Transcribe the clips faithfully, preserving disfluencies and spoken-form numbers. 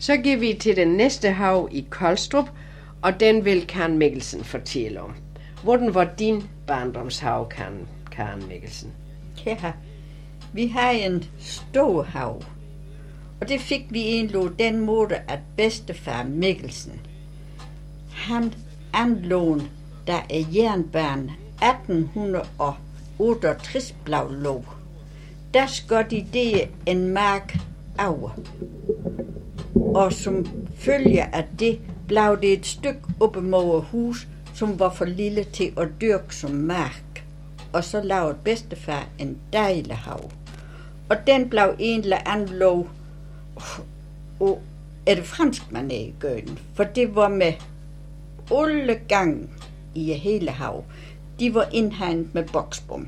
Så går vi til den næste hav i Kolstrup, og den vil Karen Mikkelsen fortælle om. Hvordan var din barndomshav, Karen, Karen Mikkelsen? Ja, vi har en stor hav, og det fik vi egentlig den måde, at bedstefar Mikkelsen, han anlån, der er jernbanen atten otteogtres blev lov. Der skal de det en mark over. Og som følge af det, blev det et stykke oppe mod hus, som var for lille til at dyrke som mark. Og så lavede bedstefar en dejlig hav. Og den blev egentlig anlov og er det fransk man er i gøden, for det var med alle gang i hele hav. De var indhegnet med boksbom.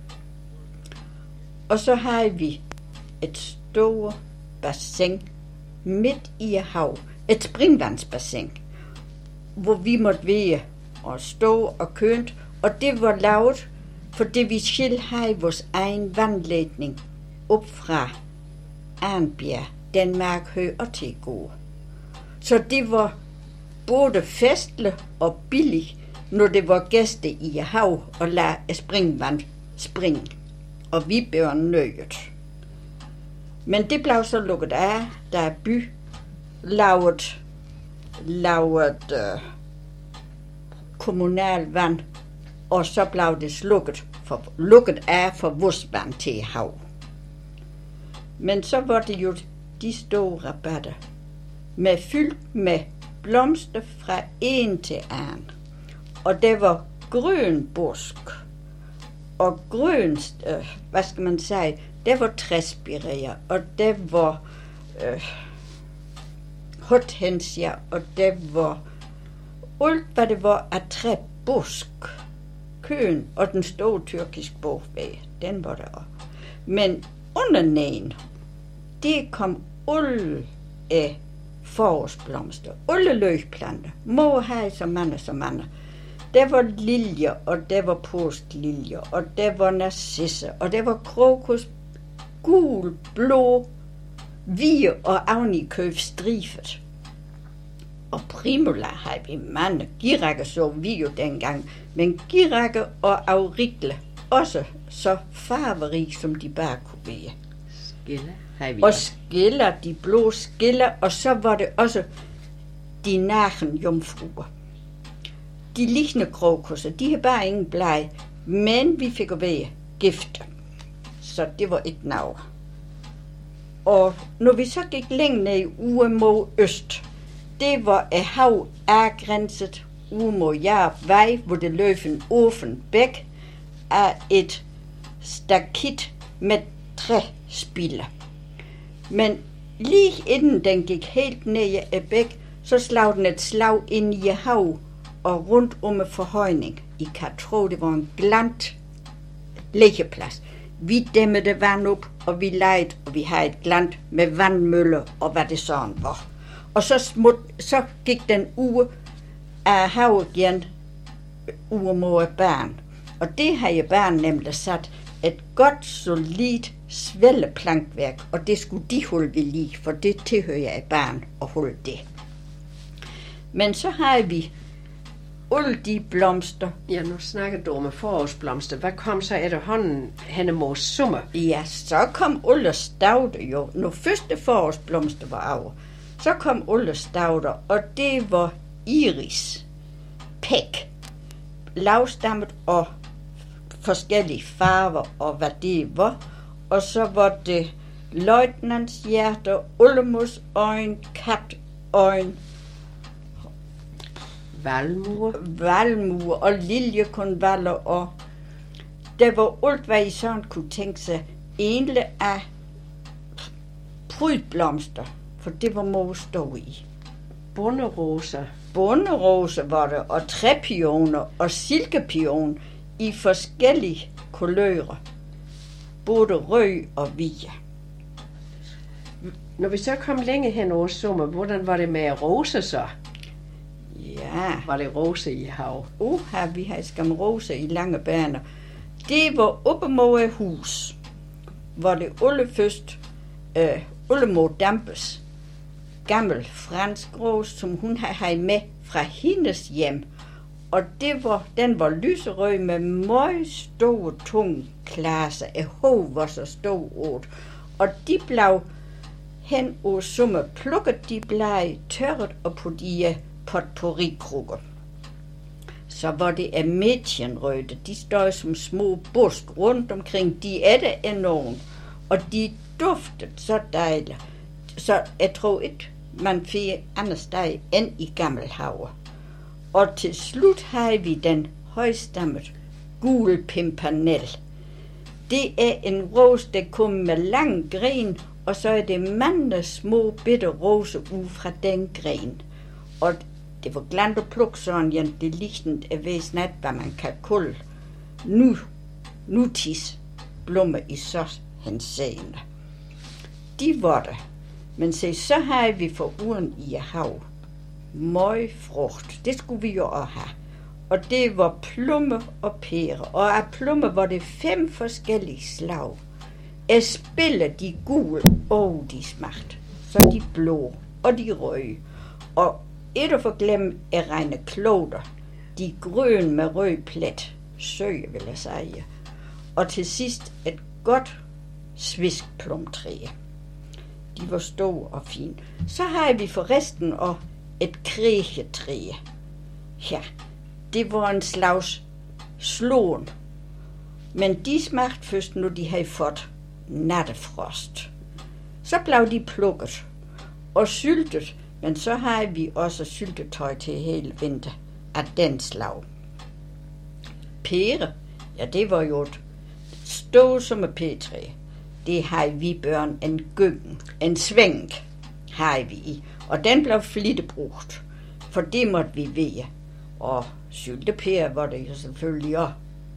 Og så har vi et stort bassin midt i hav, et springvandsbassin, hvor vi måtte være og stå og kønt, og det var lavet, fordi vi selv havde vores egen vandledning op fra Arnbjerg, Danmark hø og til gode. Så det var både festligt og billigt, når det var gæster i hav og lade springvand springe, og vi blev nøjet. Men det blev så lukket af, da by lavet, lavet øh, kommunal vand, og så blev det slukket, for, lukket af for vores vand til hav. Men så var det jo de store rabatter, med fyldt med blomster fra en til anden. Og det var grøn busk, og grøn, øh, hvad skal man sige, det var træspirer, og det var øh, hortensia, og det var alt, hvad det var af træbusk. Køen og den store tyrkisk bogvæg, den var der også. Men under næen, det kom alle af forårsblomster, alle løgplanter, må have så mange, så mange. Der var liljer, og der var postliljer, og der var narcisser, og der var krokus, gul, blå, hvide og avnikøb strifet. Og primula har vi mange. Girakker så vi jo dengang, men girakker og aurikle også så farverige, som de bare kunne være. Skiller har vi. Og skiller, de blå skiller, og så var det også de nachen jomfruer. De lignende krokusser, de har bare ingen blege, men vi fik at være gifte. Så det var et navn. Og når vi så gik længere ned ude mod øst, det var et hav afgrænset ude mod Jarup Vej, hvor det løb en åben bæk af et stakit med træspiller. Men lige inden den gik helt ned af bæk, så slag den et slag ind i hav og rundt om en forhøjning. I kan tro, det var en glant læggeplads. Vi dæmmede vand op, og vi legede, og vi havde et glant med vandmøller og hvad det sådan var. Og så, smut, så gik den uge af havet igen uge mod barn. Og det har jeg barn nemlig sat et godt, solidt svælleplankværk, og det skulle de holde ved lige, for det tilhører jeg barn at holde det. Men så har vi alle de blomster. Ja, nu snakker du om forårsblomster. Hvad kom så efterhånden henne mod sommer? Ja, så kom alle stavter jo. Når første forårsblomster var over, så kom alle stavter, og det var iris, pæk, lavstammet og forskellige farver og hvad det var. Og så var det løjtnantshjerter, ullemusøjne, katøjne, valmuer, valmuer og liljekonvaller, og der var alt, hvad I sådan kunne tænke sig, egentlig af prydblomster, for det var må stå i. Bunderoser. Bunderoser var der, og træpioner og silkepion i forskellige kulører, både rød og hvide. Når vi så kom længe hen over sommer, hvordan var det med roser så? Ja. Var det roser i hav? Oha, vi har skam roser i lange baner. Det var oppe mod et hus, hvor det alle først, øh, alle må dampes. gammel fransk rose, som hun havde med fra hendes hjem. Og det var, den var lyserød med meget store, tunge klasser. Jeg håber var så stor åt. Og de blev hen og summe plukket de blade, tørret og på de potpourri-krukker. Så var det af medienrøde. De stod som små busk rundt omkring. De er det enormt. Og de duftede så dejligt. Så jeg tror ikke, man fik andre sted end i Gammelhave. Og til slut havde vi den højstammet gule pimpernel. Det er en rose, der kommer med lang gren, og så er det mange små bitte roser ud fra den gren. Og det var glant at plukke sådan, ja, det lignede, jeg ved snart, hvad man kan kalde nu, nutids blommer i så henseende. De var der, men se, så havde vi for uren i hav. Møg frugt, det skulle vi jo også have. Og det var plomme og pære, og af plomme var det fem forskellige slag. Jeg spiller de gule, og de smagte, så de blå, og de røde. Og et at forglemme er regne kloder, de grønne med rød plet, søge vil jeg sige. Og til sidst et godt sviskplumtræ. De var store og fine. Så har vi forresten og et krægetræ. Ja, det var en slags slåen. Men de smagte først, når de havde fået nattefrost. Så blev de plukket og syltet, men så har vi også syltetøj til hele vinter af den slag. Pære, ja, det var jo et stort som et pæretræ. Det har vi børn en gyngen, en sving har vi i, og den blev flittigt brugt, for det måtte vi vide. Og syltepære var det jo selvfølgelig også.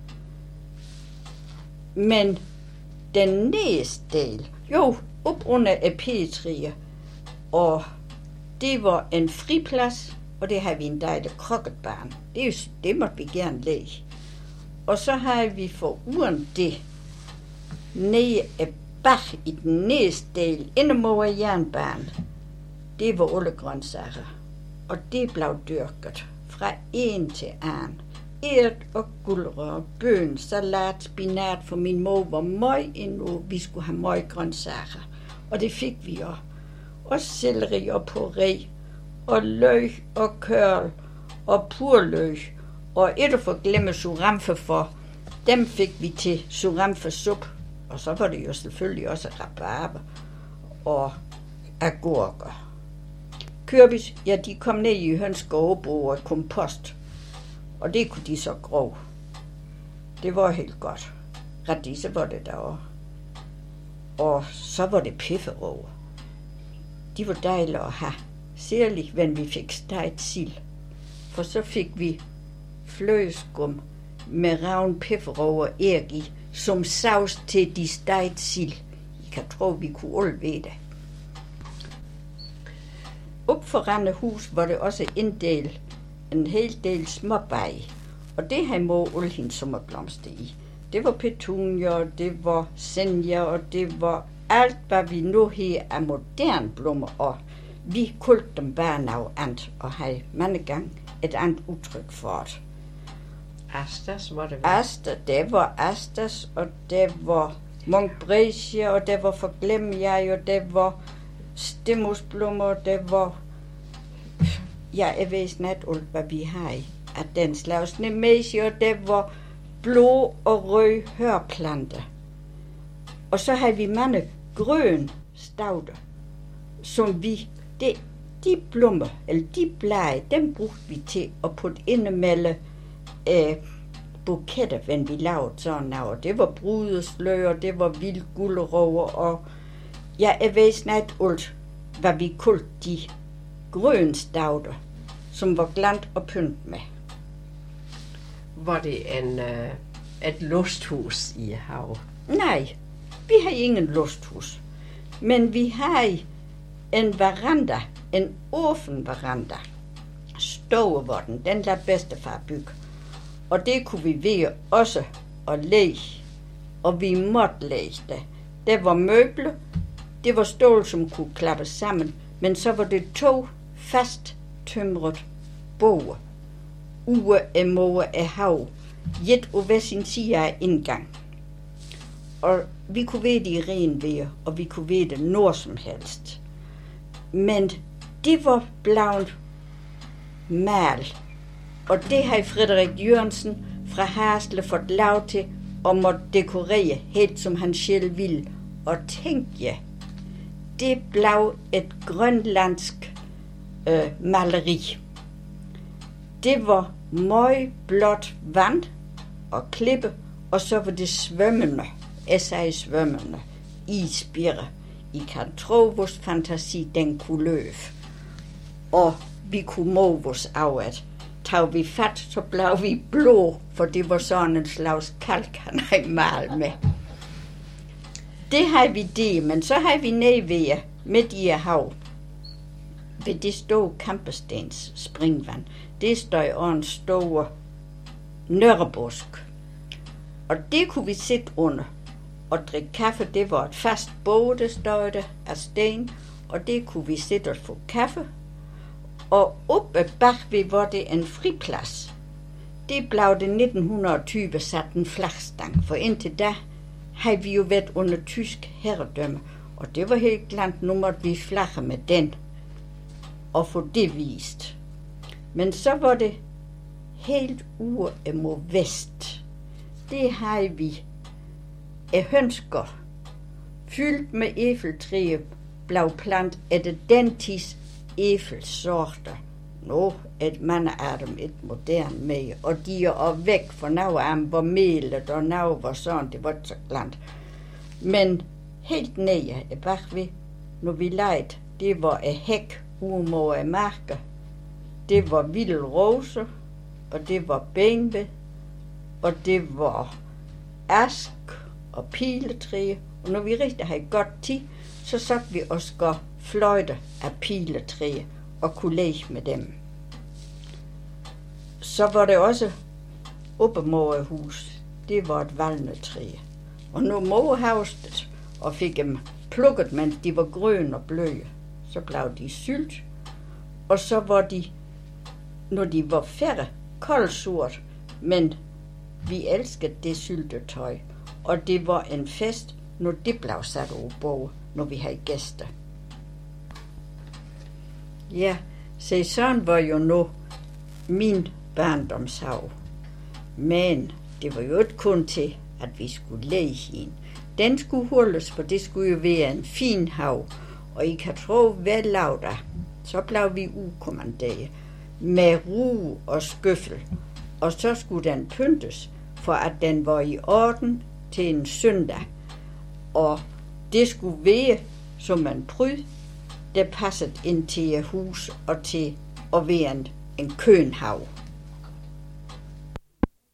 Men den næste del, jo, op under et pæretræ, og det var en friplads, og det havde vi en dejlig krokketbane. Det, det måtte vi gerne lægge. Og så havde vi for uren det nede af bak i den næste del, inden mod jernbanen. Det var alle grøntsager, og det blev dyrket fra en til anden. Ert og gulerod, bøn, salat, spinat, for min mor var meget endnu, vi skulle have meget grøntsager. Og det fik vi også. Og selleri og puré, og løg og kørl, og purløg, og et at forglemme suramfe for, dem fik vi til suramfe-sup. Og så var det jo selvfølgelig også rabarber og agurker. Kørbis, ja, de kom ned i hønsgårdebo og kompost, og det kunne de så grove. Det var helt godt. Radise var det derovre. Og så var det pifferover. De var dejlige at have, særligt, when vi fik stegt sild. For så fik vi flødeskum med ravn pifferover æg i, som saus til de stegt sild. I kan tro, vi kunne alle ved det. Op for Randehus var det også en del, en hel del småbej, og det havde mor alle hendes sommerblomster i. Det var petunia, det var senja, og det var alt, hvad vi nu her af moderne blommer, og vi kaldte dem bare noget andet, og havde mange gange et andet udtryk for det. Astas var det vel? Asta, det var Astas, og det var Montbretia, og det var Forglemmejeg, og det var Stemmusblommer, det var, ja, jeg ved snart alt, hvad vi har i af den slags. Nemesi, og det var blå og rød hørplanter. Og så havde vi mange grøn stauder, som vi, de, de blommer, eller de blade, dem brugte vi til at putte indimellem øh, buketter, when vi lavede sådan noget. Det var brudesløg, og det var vild gulerøver, og ja, jeg ved snart alt, hvad vi kaldte de grøn stauder, som var glant og pynt med. Var det en, uh, et lusthus i hav? Nej, vi har ingen lusthus, men vi har en veranda, en åben veranda. Stor var den, den lader bedstefar bygge. Og det kunne vi ved også at lægge, og vi måtte lægge det. Det var møbler, det var stål, som kunne klappes sammen, Men så var det to fast tømret boer, ude af måde af hav, et på hver sin side af indgang. Og vi kunne vide det i ren vejr, og vi kunne vide det når som helst. Men det var blevet mal, og det har Frederik Jørgensen fra Hasle fået lov til at måtte dekorere helt som han selv ville. Og tænk ja, det blev et grønlandsk øh, maleri. Det var meget blåt vand og klippe, og så var det svømmende, jeg sagde svømmende, isbjerre. I kan tro, vores fantasi den kunne løbe. Og vi kunne måle vores af, at tog vi fat, så blev vi blå, for det var sådan en slags kalk, han havde malet med. Det har vi det, men så har vi nede ved midt i hav, ved det store Kampestens springvand. Det stod over en stor nørrebusk. Og det kunne vi sidde under og drikke kaffe. Det var et fast båd, der stod der af sten, og det kunne vi sidde og få kaffe. Og oppe bagved var det en friplads. Det blev det nitten tyve sat en flagstang, for indtil da havde vi jo været under tysk herredømme, og det var helt klart, nu måtte vi flagge med den og få det vist. Men så var det helt ude mod vest. Det havde vi et hønsker fyldt med æfeltræer, blev plantet efter den tids æfelsorter. Nu et mange af dem et moderne med, og de er også væk, for nu er de var melet, og nu var sådan, det var så langt. Men helt nede bagved, når vi lejede, det var et hæk ude mod marker. Det var vilde roser, og det var benved, og det var ask og piletræer. Og når vi rigtig havde godt tid, så satte vi os og fløjte af piletræer og kunne lege med dem. Så var det også oppe mod hus. Det var et valnetræ. Og når mor havstet og fik dem plukket, mens de var grønne og bløde, så blev de sylt. Og så var de, når de var færre, koldsurt, men vi elskede det syltetøj. Og det var en fest, når det blev sat over bordet, når vi havde gæster. Ja, se, sådan var jo nu min barndomshav. Men det var jo ikke kun til, at vi skulle læge hende. Den skulle holdes, for det skulle jo være en fin hav. Og I kan tro, hvad lav der, så blev vi ukommanderet med ru og skøffel. Og så skulle den pyntes, for at den var i orden til en søndag. Og det skulle være som en pryd, der passede ind til hus og til at være en, en kønhav.